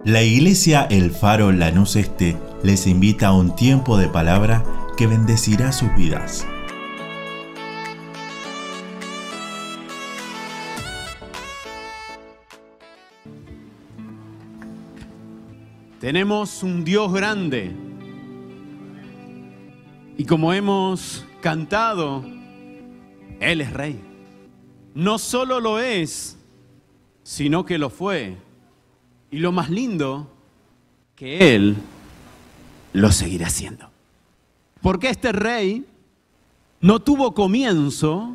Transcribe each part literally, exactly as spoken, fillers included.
La Iglesia El Faro Lanús Este les invita a un tiempo de palabra que bendecirá sus vidas. Tenemos un Dios grande y como hemos cantado, Él es Rey. No solo lo es, sino que lo fue. Y lo más lindo, que Él lo seguirá siendo. Porque este Rey no tuvo comienzo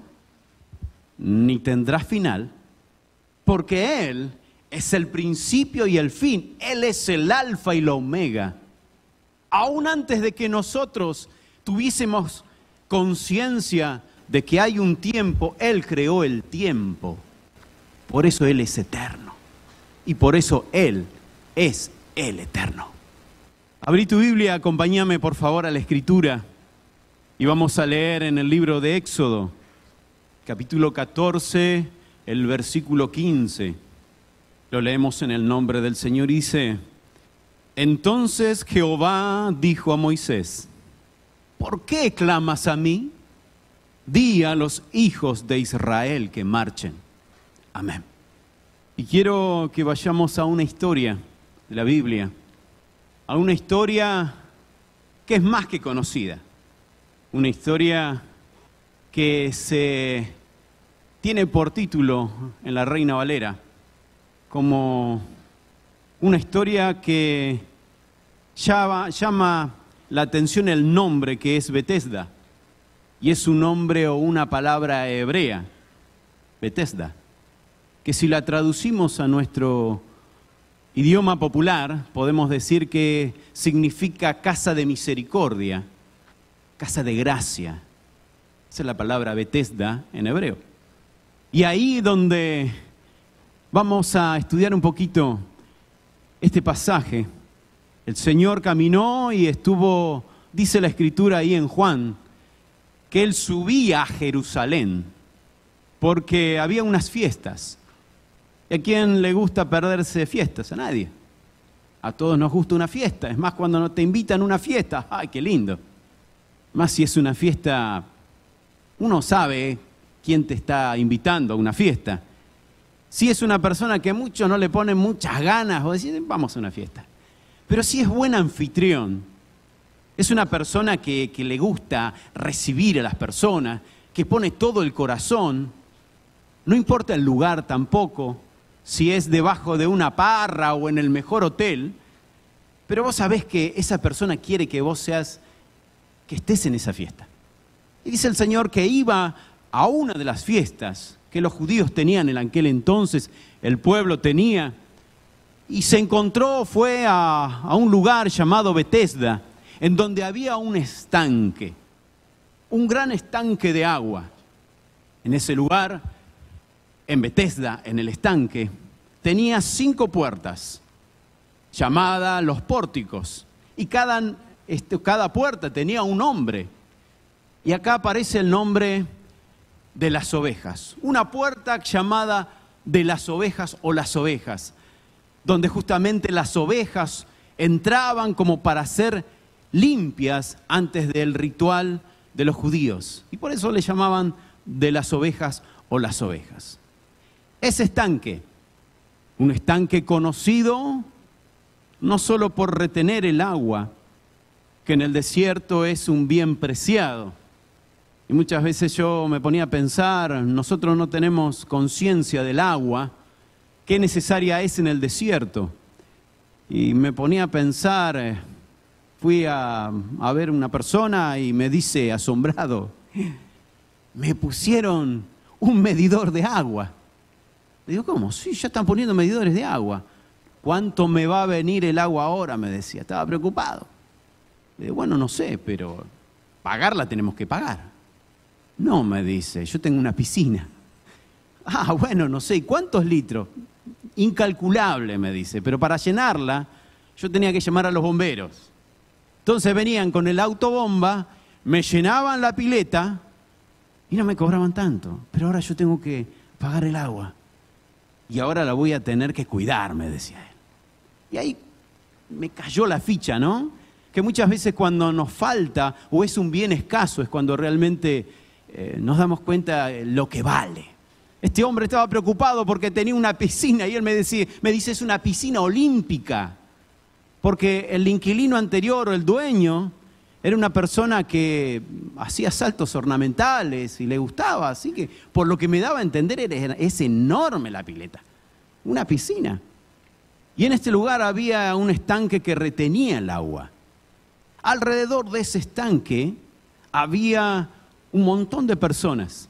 ni tendrá final, porque Él es el principio y el fin. Él es el alfa y la omega. Aún antes de que nosotros tuviésemos conciencia de que hay un tiempo, Él creó el tiempo. Por eso Él es eterno. Y por eso Él es el eterno. Abrí tu Biblia, acompáñame por favor a la Escritura. Y vamos a leer en el libro de Éxodo, capítulo catorce, el versículo quince. Lo leemos en el nombre del Señor y dice: Entonces Jehová dijo a Moisés: ¿por qué clamas a mí? Di a los hijos de Israel que marchen. Amén. Y quiero que vayamos a una historia de la Biblia, a una historia que es más que conocida, una historia que se tiene por título en la Reina Valera como una historia que llama, llama la atención el nombre, que es Betesda, y es un nombre o una palabra hebrea, Betesda, que si la traducimos a nuestro idioma popular, podemos decir que significa casa de misericordia, casa de gracia. Esa es la palabra Betesda en hebreo. Y ahí donde vamos a estudiar un poquito este pasaje, el Señor caminó y estuvo, dice la Escritura ahí en Juan, que Él subía a Jerusalén porque había unas fiestas. ¿Y a quién le gusta perderse fiestas? A nadie. A todos nos gusta una fiesta. Es más, cuando te invitan a una fiesta, ¡ay, qué lindo! Más si es una fiesta, uno sabe quién te está invitando a una fiesta. Si es una persona que a muchos no le ponen muchas ganas, o decir, vamos a una fiesta. Pero si es buen anfitrión, es una persona que, que le gusta recibir a las personas, que pone todo el corazón, no importa el lugar tampoco, si es debajo de una parra o en el mejor hotel, pero vos sabés que esa persona quiere que vos seas, que estés en esa fiesta. Y dice el Señor que iba a una de las fiestas que los judíos tenían en aquel entonces, el pueblo tenía, y se encontró, fue a, a un lugar llamado Betesda, en donde había un estanque, un gran estanque de agua. En ese lugar, en Betesda, en el estanque, tenía cinco puertas, llamadas los pórticos, y cada, este, cada puerta tenía un nombre. Y acá aparece el nombre de las ovejas. Una puerta llamada de las ovejas o las ovejas, donde justamente las ovejas entraban como para ser limpias antes del ritual de los judíos. Y por eso le llamaban de las ovejas o las ovejas. Ese estanque, un estanque conocido no solo por retener el agua, que en el desierto es un bien preciado. Y muchas veces yo me ponía a pensar, nosotros no tenemos conciencia del agua, qué necesaria es en el desierto. Y me ponía a pensar, fui a, a ver una persona y me dice, asombrado, me pusieron un medidor de agua. Le digo, ¿cómo? Sí, ya están poniendo medidores de agua. ¿Cuánto me va a venir el agua ahora? Me decía, estaba preocupado. Le digo, bueno, no sé, pero pagarla tenemos que pagar. No, me dice, yo tengo una piscina. Ah, bueno, no sé, ¿cuántos litros? Incalculable, me dice, pero para llenarla yo tenía que llamar a los bomberos. Entonces venían con el autobomba, me llenaban la pileta y no me cobraban tanto. Pero ahora yo tengo que pagar el agua. Y ahora la voy a tener que cuidar, me decía él. Y ahí me cayó la ficha, ¿no? Que muchas veces cuando nos falta o es un bien escaso es cuando realmente eh, nos damos cuenta lo que vale. Este hombre estaba preocupado porque tenía una piscina y él me, decía, me dice, es una piscina olímpica. Porque el inquilino anterior, el dueño, era una persona que hacía saltos ornamentales y le gustaba. Así que por lo que me daba a entender era, es enorme la pileta. Una piscina. Y en este lugar había un estanque que retenía el agua. Alrededor de ese estanque había un montón de personas.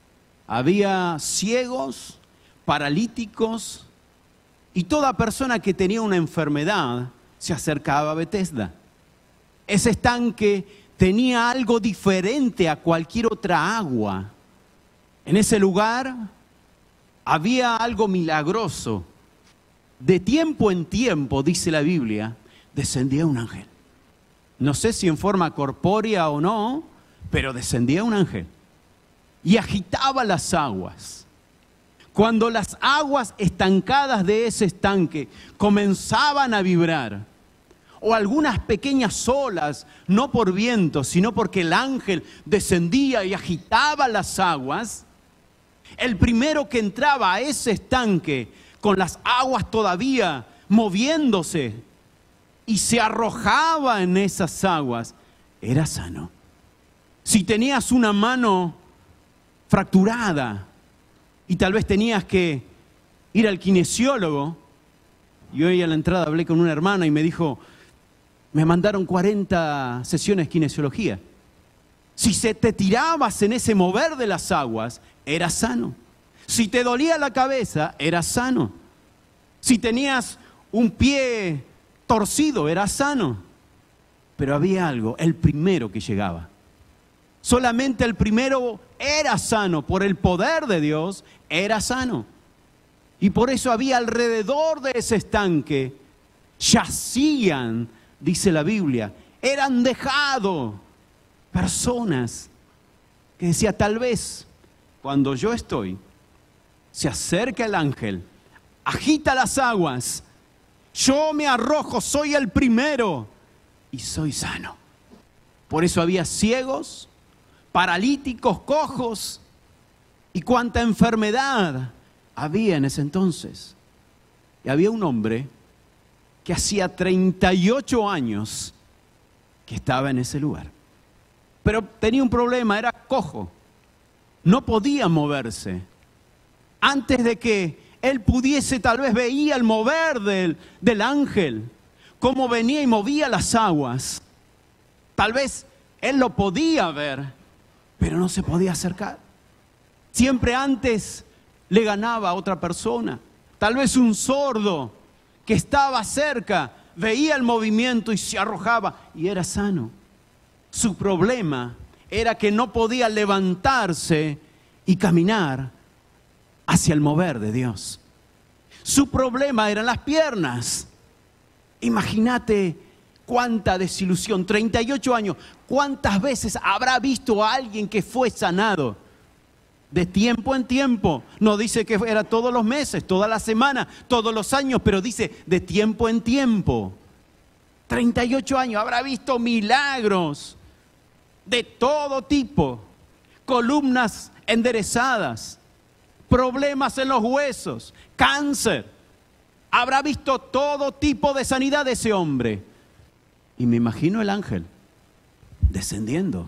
Había ciegos, paralíticos y toda persona que tenía una enfermedad se acercaba a Betesda. Ese estanque tenía algo diferente a cualquier otra agua. En ese lugar había algo milagroso. De tiempo en tiempo, dice la Biblia, descendía un ángel. No sé si en forma corpórea o no, pero descendía un ángel y agitaba las aguas. Cuando las aguas estancadas de ese estanque comenzaban a vibrar, o algunas pequeñas olas, no por viento, sino porque el ángel descendía y agitaba las aguas, el primero que entraba a ese estanque con las aguas todavía moviéndose y se arrojaba en esas aguas, era sano. Si tenías una mano fracturada y tal vez tenías que ir al kinesiólogo, y hoy a la entrada hablé con una hermana y me dijo, me mandaron cuarenta sesiones de kinesiología. Si se te tirabas en ese mover de las aguas, era sano. Si te dolía la cabeza, era sano. Si tenías un pie torcido, era sano. Pero había algo, el primero que llegaba. Solamente el primero era sano, por el poder de Dios, era sano. Y por eso había alrededor de ese estanque, yacían, dice la Biblia, eran dejados personas que decía, tal vez cuando yo estoy, se acerca el ángel, agita las aguas, yo me arrojo, soy el primero y soy sano. Por eso había ciegos, paralíticos, cojos y cuánta enfermedad había en ese entonces. Y había un hombre que hacía treinta y ocho años que estaba en ese lugar. Pero tenía un problema, era cojo. No podía moverse. Antes de que él pudiese, tal vez veía el mover del, del ángel, cómo venía y movía las aguas. Tal vez él lo podía ver, pero no se podía acercar. Siempre antes le ganaba a otra persona. Tal vez un sordo que estaba cerca, veía el movimiento y se arrojaba y era sano. Su problema era que no podía levantarse y caminar hacia el mover de Dios. Su problema eran las piernas. Imagínate cuánta desilusión, treinta y ocho años, cuántas veces habrá visto a alguien que fue sanado. De tiempo en tiempo, no dice que era todos los meses, toda la semana, todos los años, pero dice de tiempo en tiempo. treinta y ocho años, habrá visto milagros de todo tipo, columnas enderezadas, problemas en los huesos, cáncer. Habrá visto todo tipo de sanidad de ese hombre. Y me imagino el ángel descendiendo.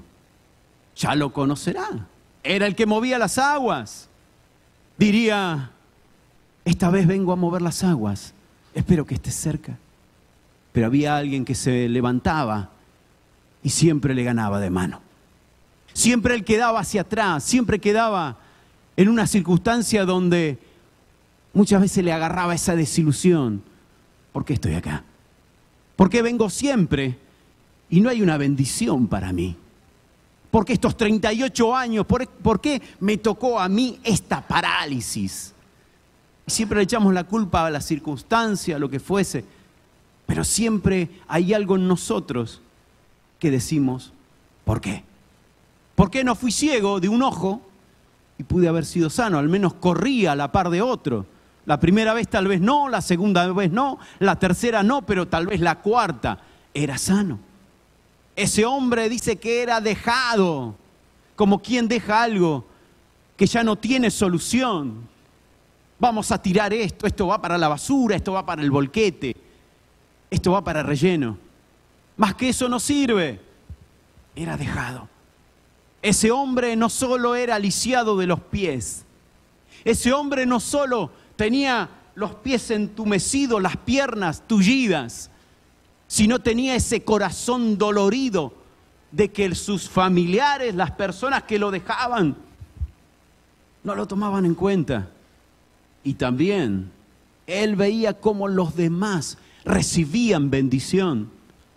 Ya lo conocerá. Era el que movía las aguas. Diría, esta vez vengo a mover las aguas. Espero que estés cerca. Pero había alguien que se levantaba y siempre le ganaba de mano. Siempre él quedaba hacia atrás, siempre quedaba en una circunstancia donde muchas veces le agarraba esa desilusión. ¿Por qué estoy acá? ¿Por qué vengo siempre y no hay una bendición para mí? ¿Por qué estos treinta y ocho años? ¿Por, ¿Por qué me tocó a mí esta parálisis? Y siempre le echamos la culpa a la circunstancia, a lo que fuese. Pero siempre hay algo en nosotros que decimos, ¿por qué? ¿Por qué no fui ciego de un ojo y pude haber sido sano? Al menos corría a la par de otro. La primera vez tal vez no, la segunda vez no, la tercera no, pero tal vez la cuarta era sano. Ese hombre dice que era dejado, como quien deja algo que ya no tiene solución. Vamos a tirar esto, esto va para la basura, esto va para el volquete, esto va para relleno. Más que eso no sirve. Era dejado. Ese hombre no solo era lisiado de los pies, ese hombre no solo tenía los pies entumecidos, las piernas tullidas, sino tenía ese corazón dolorido de que sus familiares, las personas que lo dejaban, no lo tomaban en cuenta. Y también él veía cómo los demás recibían bendición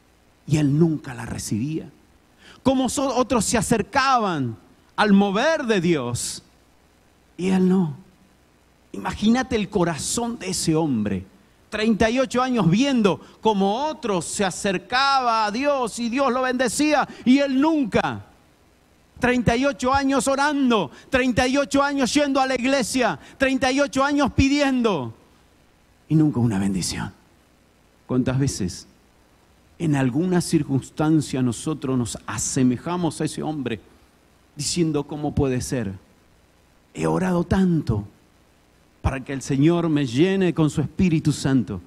y él nunca la recibía. Cómo otros se acercaban al mover de Dios y él no. Imagínate el corazón de ese hombre. treinta y ocho años viendo cómo otros se acercaba a Dios y Dios lo bendecía y él nunca. treinta y ocho años orando, treinta y ocho años yendo a la iglesia, treinta y ocho años pidiendo y nunca una bendición. ¿Cuántas veces en alguna circunstancia nosotros nos asemejamos a ese hombre diciendo cómo puede ser? He orado tanto para que el Señor me llene con su Espíritu Santo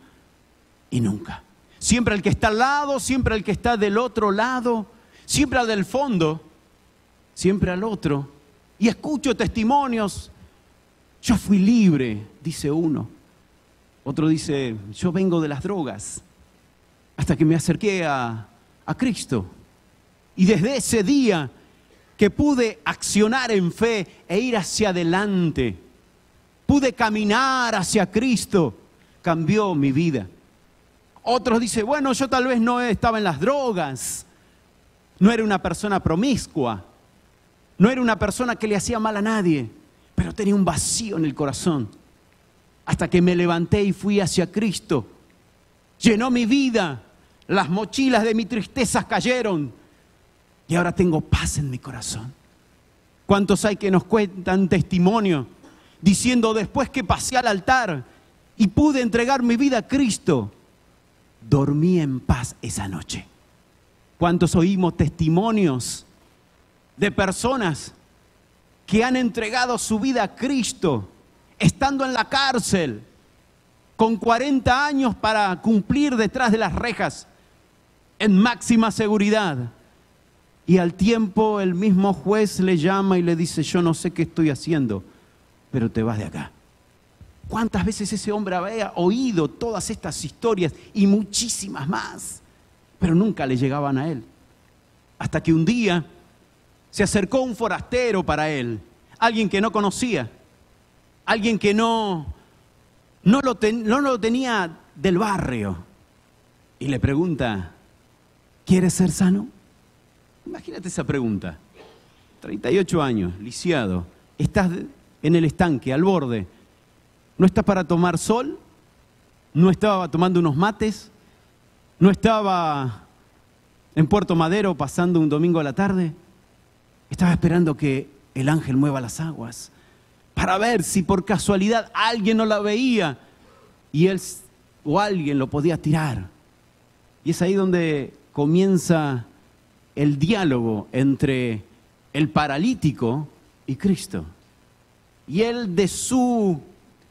y nunca. Siempre el que está al lado, siempre el que está del otro lado, siempre al del fondo, siempre al otro. Y escucho testimonios. Yo fui libre, dice uno. Otro dice, yo vengo de las drogas hasta que me acerqué a, a Cristo. Y desde ese día que pude accionar en fe e ir hacia adelante, pude caminar hacia Cristo, cambió mi vida. Otros dicen, bueno, yo tal vez no estaba en las drogas, no era una persona promiscua, no era una persona que le hacía mal a nadie, pero tenía un vacío en el corazón. Hasta que me levanté y fui hacia Cristo. Llenó mi vida, las mochilas de mi tristeza cayeron y ahora tengo paz en mi corazón. ¿Cuántos hay que nos cuentan testimonio diciendo después que pasé al altar y pude entregar mi vida a Cristo, dormí en paz esa noche? ¿Cuántos oímos testimonios de personas que han entregado su vida a Cristo estando en la cárcel con cuarenta años para cumplir detrás de las rejas en máxima seguridad? Y al tiempo el mismo juez le llama y le dice, yo no sé qué estoy haciendo, pero te vas de acá. ¿Cuántas veces ese hombre había oído todas estas historias y muchísimas más, pero nunca le llegaban a él? Hasta que un día se acercó un forastero para él, alguien que no conocía, alguien que no, no, lo, ten, no lo tenía del barrio, y le pregunta, ¿quieres ser sano? Imagínate esa pregunta. treinta y ocho años, lisiado, estás en el estanque, al borde. ¿No estás para tomar sol? ¿No estaba tomando unos mates? ¿No estaba en Puerto Madero pasando un domingo a la tarde? Estaba esperando que el ángel mueva las aguas para ver si por casualidad alguien no la veía y él o alguien lo podía tirar. Y es ahí donde comienza el diálogo entre el paralítico y Cristo. Y él, de su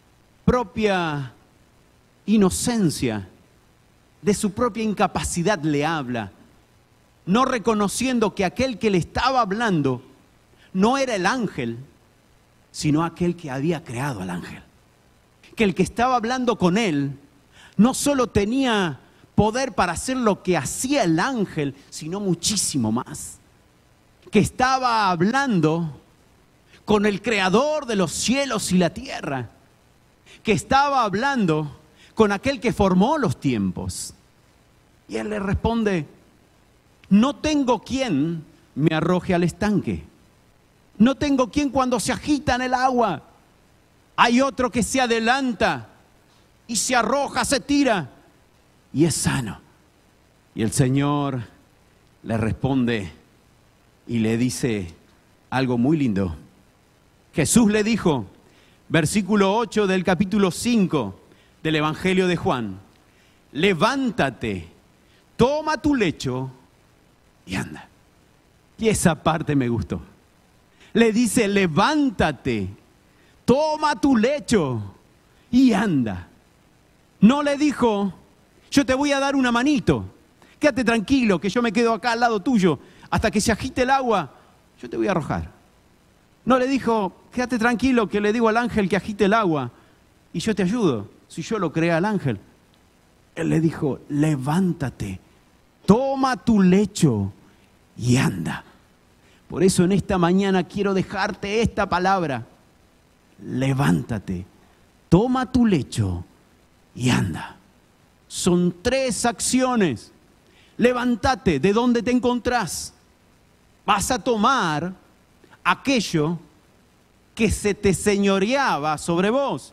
propia inocencia, de su propia incapacidad, le habla, no reconociendo que aquel que le estaba hablando no era el ángel, sino aquel que había creado al ángel. Que el que estaba hablando con él no solo tenía poder para hacer lo que hacía el ángel, sino muchísimo más. Que estaba hablando con el creador de los cielos y la tierra. Que estaba hablando con aquel que formó los tiempos. Y él le responde, no tengo quien me arroje al estanque. No tengo quien cuando se agita en el agua. Hay otro que se adelanta y se arroja, se tira y es sano. Y el Señor le responde y le dice algo muy lindo. Jesús le dijo, versículo ocho del capítulo cinco del Evangelio de Juan. Levántate, toma tu lecho y anda. Y esa parte me gustó. Le dice, levántate, toma tu lecho y anda. No le dijo, yo te voy a dar una manito, quédate tranquilo que yo me quedo acá al lado tuyo, hasta que se agite el agua, yo te voy a arrojar. No le dijo, quédate tranquilo que le digo al ángel que agite el agua y yo te ayudo, si yo lo creé al ángel. Él le dijo, levántate, toma tu lecho y anda. Por eso en esta mañana quiero dejarte esta palabra. Levántate, toma tu lecho y anda. Son tres acciones. Levántate, ¿de dónde te encontrás? Vas a tomar aquello que se te señoreaba sobre vos.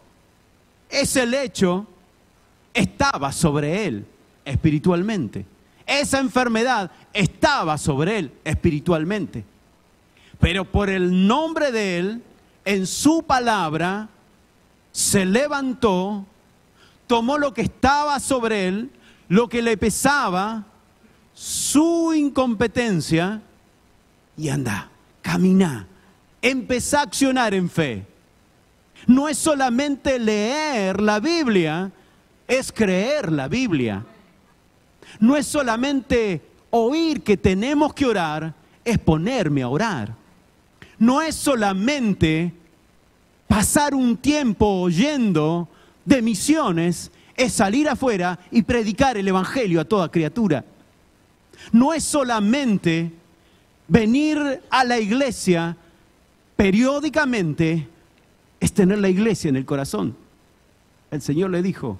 Ese lecho estaba sobre él espiritualmente. Esa enfermedad estaba sobre él espiritualmente. Pero por el nombre de él, en su palabra, se levantó, tomó lo que estaba sobre él, lo que le pesaba, su incompetencia, y anda, camina, empezá a accionar en fe. No es solamente leer la Biblia, es creer la Biblia. No es solamente oír que tenemos que orar, es ponerme a orar. No es solamente pasar un tiempo oyendo de misiones, es salir afuera y predicar el evangelio a toda criatura. No es solamente venir a la iglesia periódicamente, es tener la iglesia en el corazón. El Señor le dijo,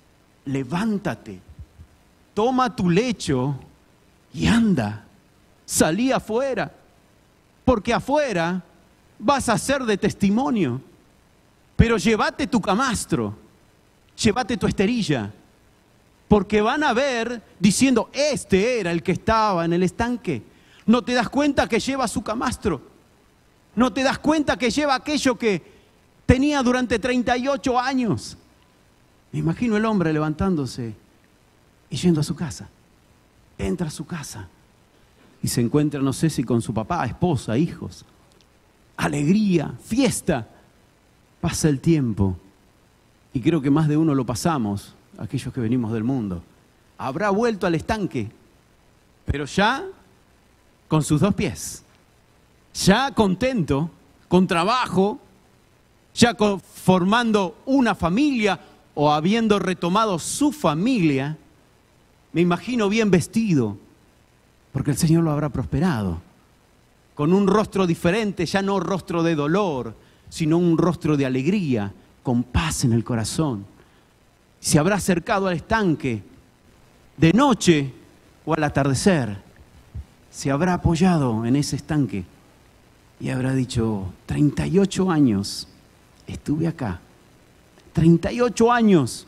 levántate, toma tu lecho y anda, salí afuera, porque afuera vas a ser de testimonio, pero llévate tu camastro, llévate tu esterilla, porque van a ver diciendo, este era el que estaba en el estanque. No te das cuenta que lleva su camastro, no te das cuenta que lleva aquello que tenía durante treinta y ocho años. Me imagino el hombre levantándose y yendo a su casa. Entra a su casa y se encuentra, no sé si con su papá, esposa, hijos. Alegría, fiesta. Pasa el tiempo y creo que más de uno lo pasamos, aquellos que venimos del mundo. Habrá vuelto al estanque, pero ya con sus dos pies, ya contento, con trabajo, ya con, formando una familia o habiendo retomado su familia. Me imagino bien vestido, porque el Señor lo habrá prosperado, con un rostro diferente, ya no rostro de dolor, sino un rostro de alegría, con paz en el corazón. Se habrá acercado al estanque de noche o al atardecer, se habrá apoyado en ese estanque y habrá dicho, treinta y ocho años estuve acá, treinta y ocho años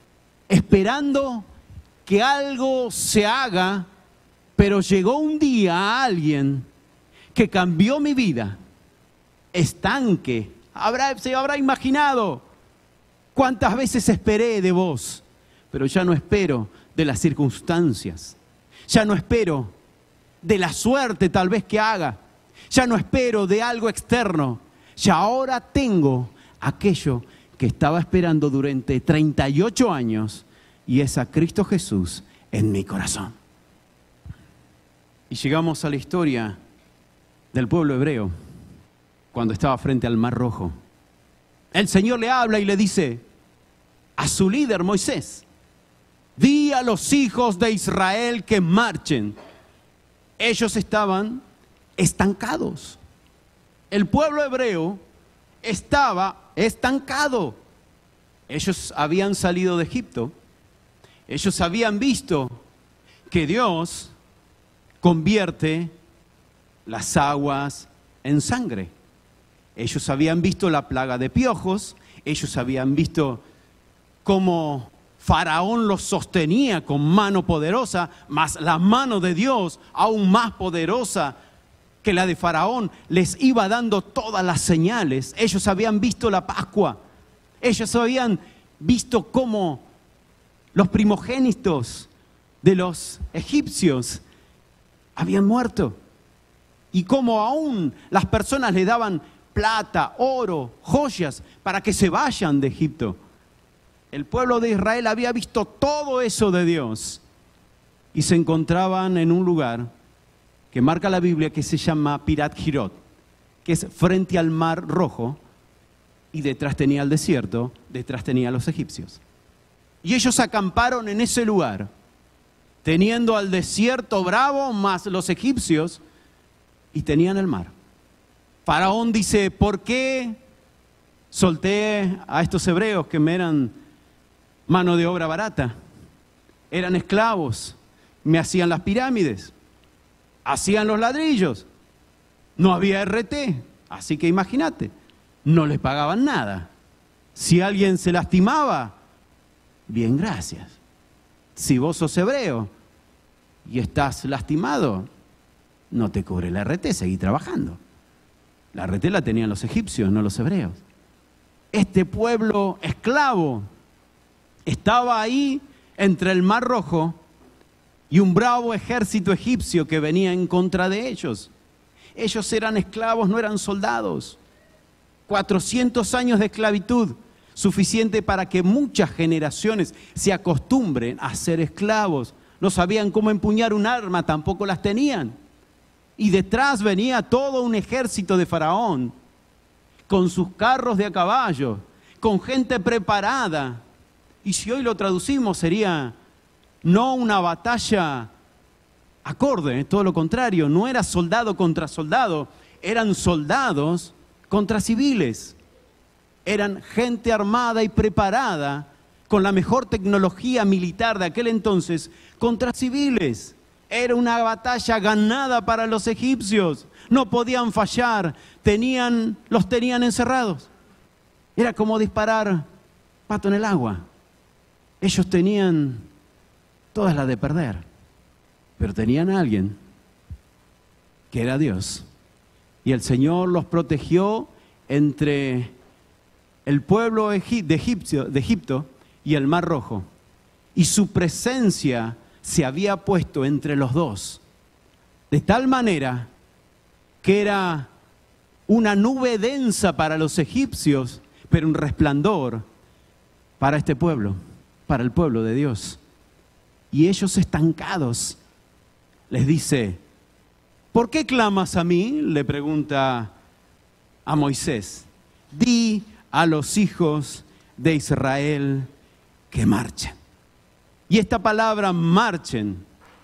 esperando que algo se haga, pero llegó un día a alguien que cambió mi vida. Estanque, habrá, se habrá imaginado cuántas veces esperé de vos, pero ya no espero de las circunstancias, ya no espero de la suerte tal vez que haga, ya no espero de algo externo, ya ahora tengo aquello que estaba esperando durante treinta y ocho años y es a Cristo Jesús en mi corazón. Y llegamos a la historia del pueblo hebreo cuando estaba frente al Mar Rojo. El Señor le habla y le dice a su líder Moisés, di a los hijos de Israel que marchen. Ellos estaban estancados. El pueblo hebreo estaba estancado. Ellos habían salido de Egipto. Ellos habían visto que Dios convierte las aguas en sangre. Ellos habían visto la plaga de piojos. Ellos habían visto cómo Faraón los sostenía con mano poderosa, más la mano de Dios aún más poderosa que la de Faraón les iba dando todas las señales. Ellos habían visto la Pascua. Ellos habían visto cómo los primogénitos de los egipcios habían muerto. Y cómo aún las personas le daban plata, oro, joyas para que se vayan de Egipto. El pueblo de Israel había visto todo eso de Dios y se encontraban en un lugar que marca la Biblia que se llama Pirat Hirot, que es frente al Mar Rojo, y detrás tenía el desierto, detrás tenía a los egipcios. Y ellos acamparon en ese lugar, teniendo al desierto bravo más los egipcios, y tenían el mar. Faraón dice, ¿por qué solté a estos hebreos que me eran mano de obra barata? Eran esclavos, me hacían las pirámides, hacían los ladrillos, no había R T, así que imagínate, no les pagaban nada. Si alguien se lastimaba, bien, gracias. Si vos sos hebreo y estás lastimado, no te cubre la R T, seguí trabajando. La R T la tenían los egipcios, no los hebreos. Este pueblo esclavo estaba ahí entre el Mar Rojo y un bravo ejército egipcio que venía en contra de ellos. Ellos eran esclavos, no eran soldados. cuatrocientos años de esclavitud, suficiente para que muchas generaciones se acostumbren a ser esclavos. No sabían cómo empuñar un arma, tampoco las tenían. Y detrás venía todo un ejército de Faraón, con sus carros de a caballo, con gente preparada. Y si hoy lo traducimos sería no una batalla acorde, todo lo contrario, no era soldado contra soldado, eran soldados contra civiles. Eran gente armada y preparada, con la mejor tecnología militar de aquel entonces, contra civiles. Era una batalla ganada para los egipcios. No podían fallar, tenían, los tenían encerrados. Era como disparar pato en el agua. Ellos tenían todas las de perder, pero tenían a alguien que era Dios. Y el Señor los protegió entre el pueblo de Egipto, de Egipto y el Mar Rojo. Y su presencia se había puesto entre los dos, de tal manera que era una nube densa para los egipcios, pero un resplandor para este pueblo, para el pueblo de Dios. Y ellos estancados, les dice, ¿por qué clamas a mí?, le pregunta a Moisés. Di a los hijos de Israel que marchen. Y esta palabra marchen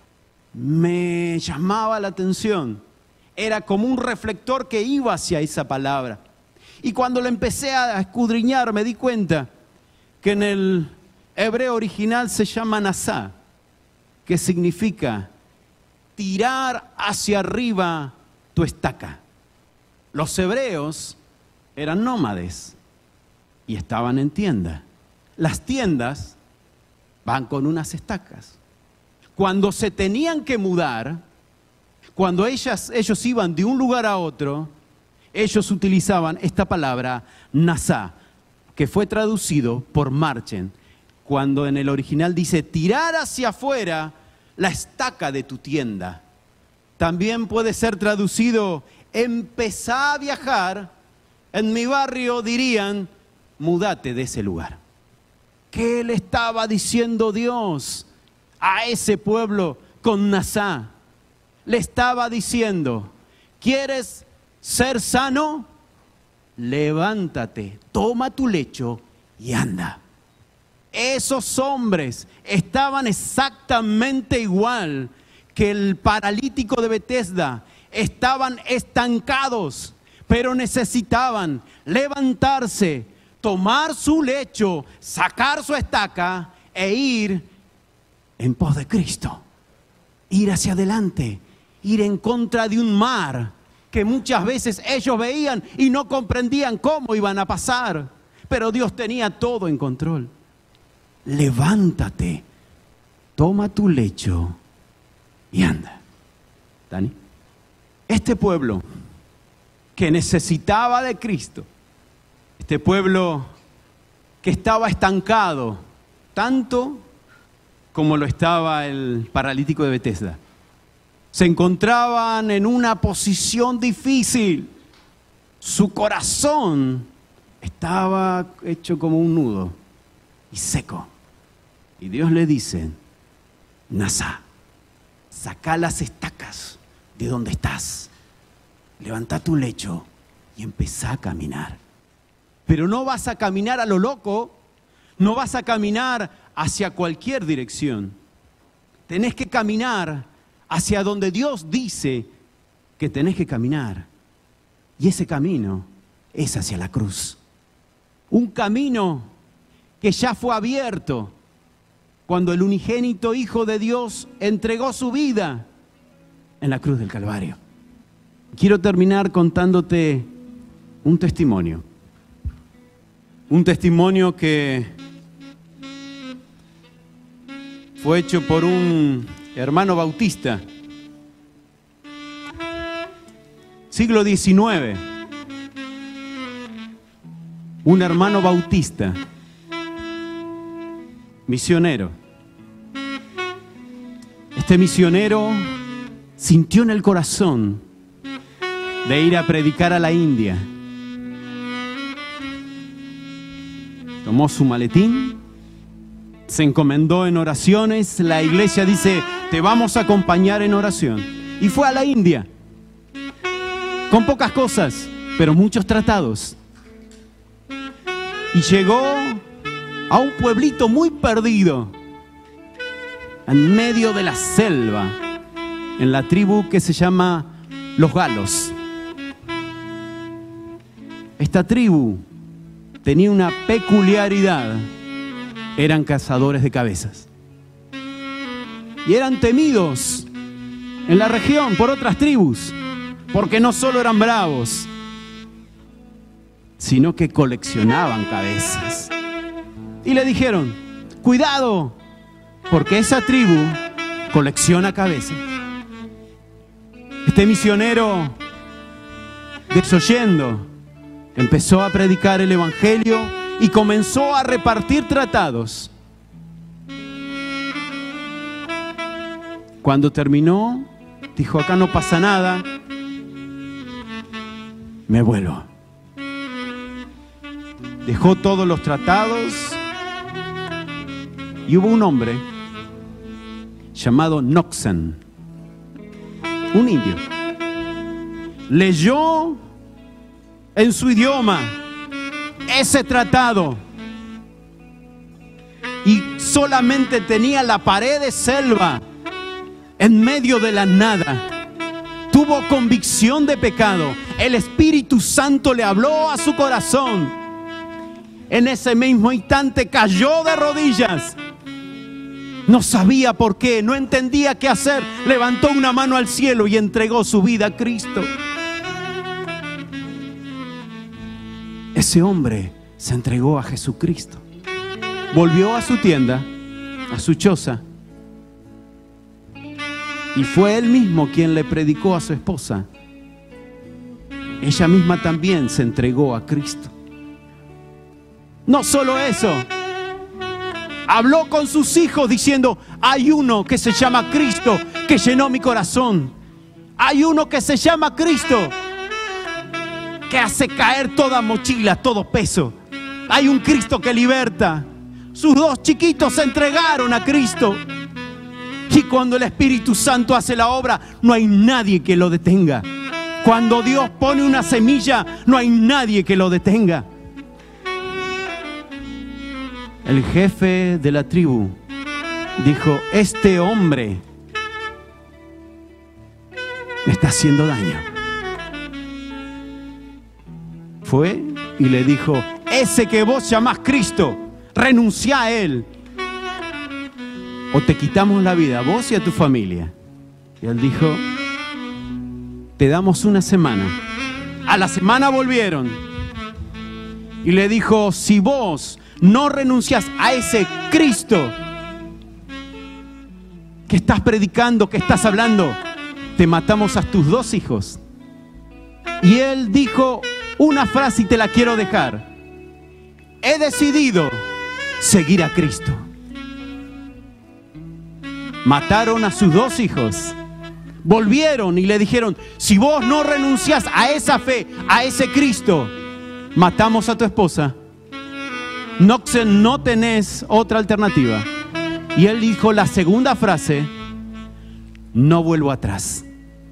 me llamaba la atención. Era como un reflector que iba hacia esa palabra. Y cuando lo empecé a escudriñar me di cuenta que en el hebreo original se llama nasá, que significa tirar hacia arriba tu estaca. Los hebreos eran nómades y estaban en tienda. Las tiendas van con unas estacas. Cuando se tenían que mudar, cuando ellas, ellos iban de un lugar a otro, ellos utilizaban esta palabra nasá, que fue traducido por marchen, cuando en el original dice tirar hacia afuera la estaca de tu tienda. También puede ser traducido empezá a viajar. En mi barrio dirían mudate de ese lugar. ¿Qué le estaba diciendo Dios a ese pueblo con nasá? Le estaba diciendo, ¿quieres ser sano? Levántate, toma tu lecho y anda. Esos hombres estaban exactamente igual que el paralítico de Betesda. Estaban estancados, pero necesitaban levantarse, tomar su lecho, sacar su estaca e ir en pos de Cristo. Ir hacia adelante, ir en contra de un mar que muchas veces ellos veían y no comprendían cómo iban a pasar. Pero Dios tenía todo en control. Levántate, toma tu lecho y anda. Dani. Este pueblo que necesitaba de Cristo, este pueblo que estaba estancado, tanto como lo estaba el paralítico de Betesda, se encontraban en una posición difícil. Su corazón estaba hecho como un nudo y seco. Y Dios le dice: Nasa, saca las estacas de donde estás, levanta tu lecho y empezá a caminar. Pero no vas a caminar a lo loco, no vas a caminar hacia cualquier dirección. Tenés que caminar hacia donde Dios dice que tenés que caminar. Y ese camino es hacia la cruz. Un camino que ya fue abierto cuando el unigénito Hijo de Dios entregó su vida en la cruz del Calvario. Quiero terminar contándote un testimonio. Un testimonio que fue hecho por un hermano bautista, siglo diecinueve. Un hermano bautista, misionero. Este misionero sintió en el corazón de ir a predicar a la India. Tomó su maletín, se encomendó en oraciones. La iglesia dice: te vamos a acompañar en oración. Y fue a la India, con pocas cosas, pero muchos tratados. Y llegó a un pueblito muy perdido, en medio de la selva, en la tribu que se llama los Galos. Esta tribu tenía una peculiaridad: eran cazadores de cabezas. Y eran temidos en la región por otras tribus, porque no solo eran bravos, sino que coleccionaban cabezas. Y le dijeron: cuidado, porque esa tribu colecciona cabezas. Este misionero, desoyendo, empezó a predicar el evangelio y comenzó a repartir tratados. Cuando terminó, dijo: acá no pasa nada, me vuelvo. Dejó todos los tratados y hubo un hombre llamado Noxen, un indio. Leyó en su idioma ese tratado y solamente tenía la pared de selva en medio de la nada. Tuvo convicción de pecado. El Espíritu Santo le habló a su corazón. En ese mismo instante cayó de rodillas. No sabía por qué, no entendía qué hacer. Levantó una mano al cielo y entregó su vida a Cristo. Ese hombre se entregó a Jesucristo. Volvió a su tienda, a su choza, y fue él mismo quien le predicó a su esposa. Ella misma también se entregó a Cristo. No solo eso, habló con sus hijos diciendo: hay uno que se llama Cristo que llenó mi corazón. Hay uno que se llama Cristo que hace caer toda mochila, todo peso. Hay un Cristo que liberta. Sus dos chiquitos se entregaron a Cristo. Y cuando el Espíritu Santo hace la obra, no hay nadie que lo detenga. Cuando Dios pone una semilla, no hay nadie que lo detenga. El jefe de la tribu dijo: este hombre me está haciendo daño. Fue y le dijo: ese que vos llamás Cristo, renuncia a él, o te quitamos la vida, a vos y a tu familia. Y él dijo: te damos una semana. A la semana volvieron y le dijo: si vos no renuncias a ese Cristo que estás predicando, que estás hablando, te matamos a tus dos hijos. Y él dijo una frase y te la quiero dejar. He decidido seguir a Cristo. Mataron a sus dos hijos. Volvieron y le dijeron, si vos no renunciás a esa fe, a ese Cristo, matamos a tu esposa. Knoxen, no tenés otra alternativa. Y él dijo la segunda frase, no vuelvo atrás.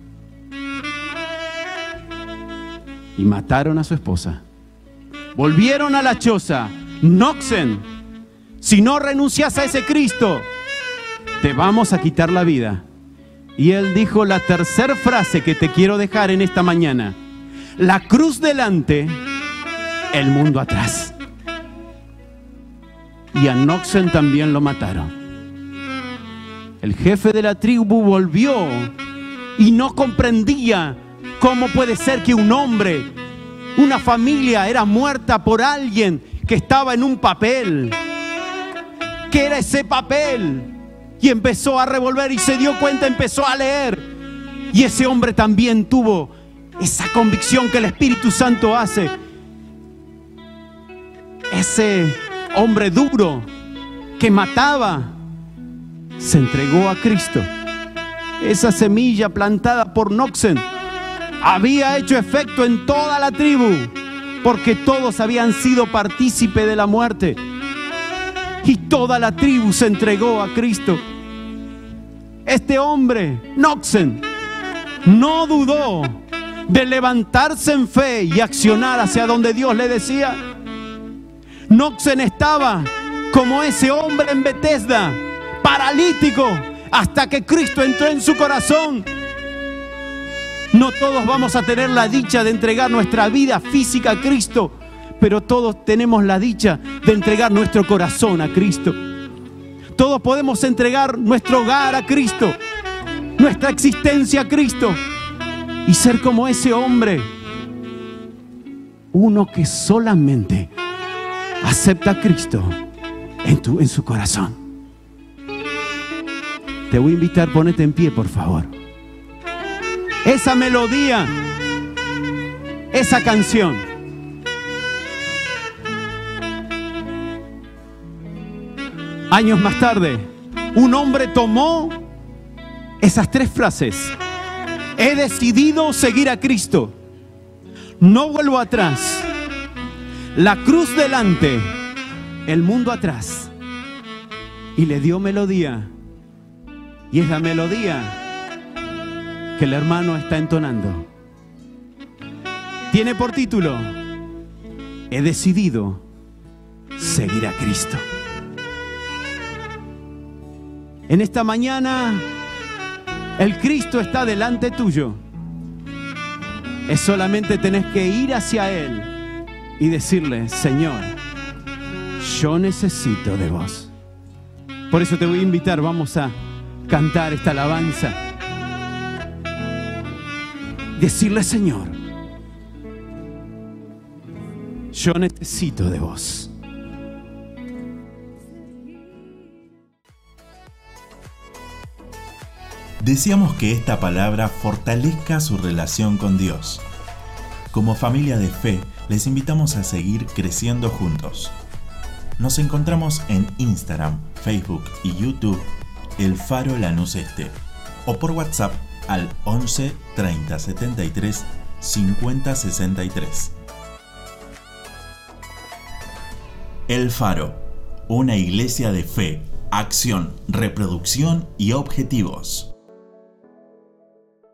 Y mataron a su esposa. Volvieron a la choza. Knoxen, si no renuncias a ese Cristo, te vamos a quitar la vida. Y él dijo la tercera frase que te quiero dejar en esta mañana. La cruz delante, el mundo atrás. Y a Knoxen también lo mataron. El jefe de la tribu volvió y no comprendía cómo puede ser que un hombre, una familia era muerta por alguien que estaba en un papel. ¿Qué era ese papel? Y empezó a revolver y se dio cuenta, empezó a leer. Y ese hombre también tuvo esa convicción que el Espíritu Santo hace. Ese hombre duro que mataba se entregó a Cristo. Esa semilla plantada por Knoxen había hecho efecto en toda la tribu, porque todos habían sido partícipe de la muerte. Y toda la tribu se entregó a Cristo. Este hombre, Knoxen, no dudó de levantarse en fe y accionar hacia donde Dios le decía. Knoxen estaba como ese hombre en Bethesda, paralítico, hasta que Cristo entró en su corazón. No todos vamos a tener la dicha de entregar nuestra vida física a Cristo, pero todos tenemos la dicha de entregar nuestro corazón a Cristo. Todos podemos entregar nuestro hogar a Cristo, nuestra existencia a Cristo y ser como ese hombre, uno que solamente acepta a Cristo en, tu, en su corazón. Te voy a invitar, ponete en pie, por favor. Esa melodía, esa canción, años más tarde, un hombre tomó esas tres frases. He decidido seguir a Cristo. No vuelvo atrás. La cruz delante, el mundo atrás. Y le dio melodía. Y es la melodía que el hermano está entonando. Tiene por título, he decidido seguir a Cristo. En esta mañana, el Cristo está delante tuyo. Es solamente tenés que ir hacia Él y decirle, Señor, yo necesito de vos. Por eso te voy a invitar, vamos a cantar esta alabanza. Decirle, Señor, yo necesito de vos. Deseamos que esta palabra fortalezca su relación con Dios. Como familia de fe, les invitamos a seguir creciendo juntos. Nos encontramos en Instagram, Facebook y YouTube, El Faro Lanús Este, o por WhatsApp al once, treinta, setenta y tres, cincuenta, sesenta y tres. El Faro, una iglesia de fe, acción, reproducción y objetivos.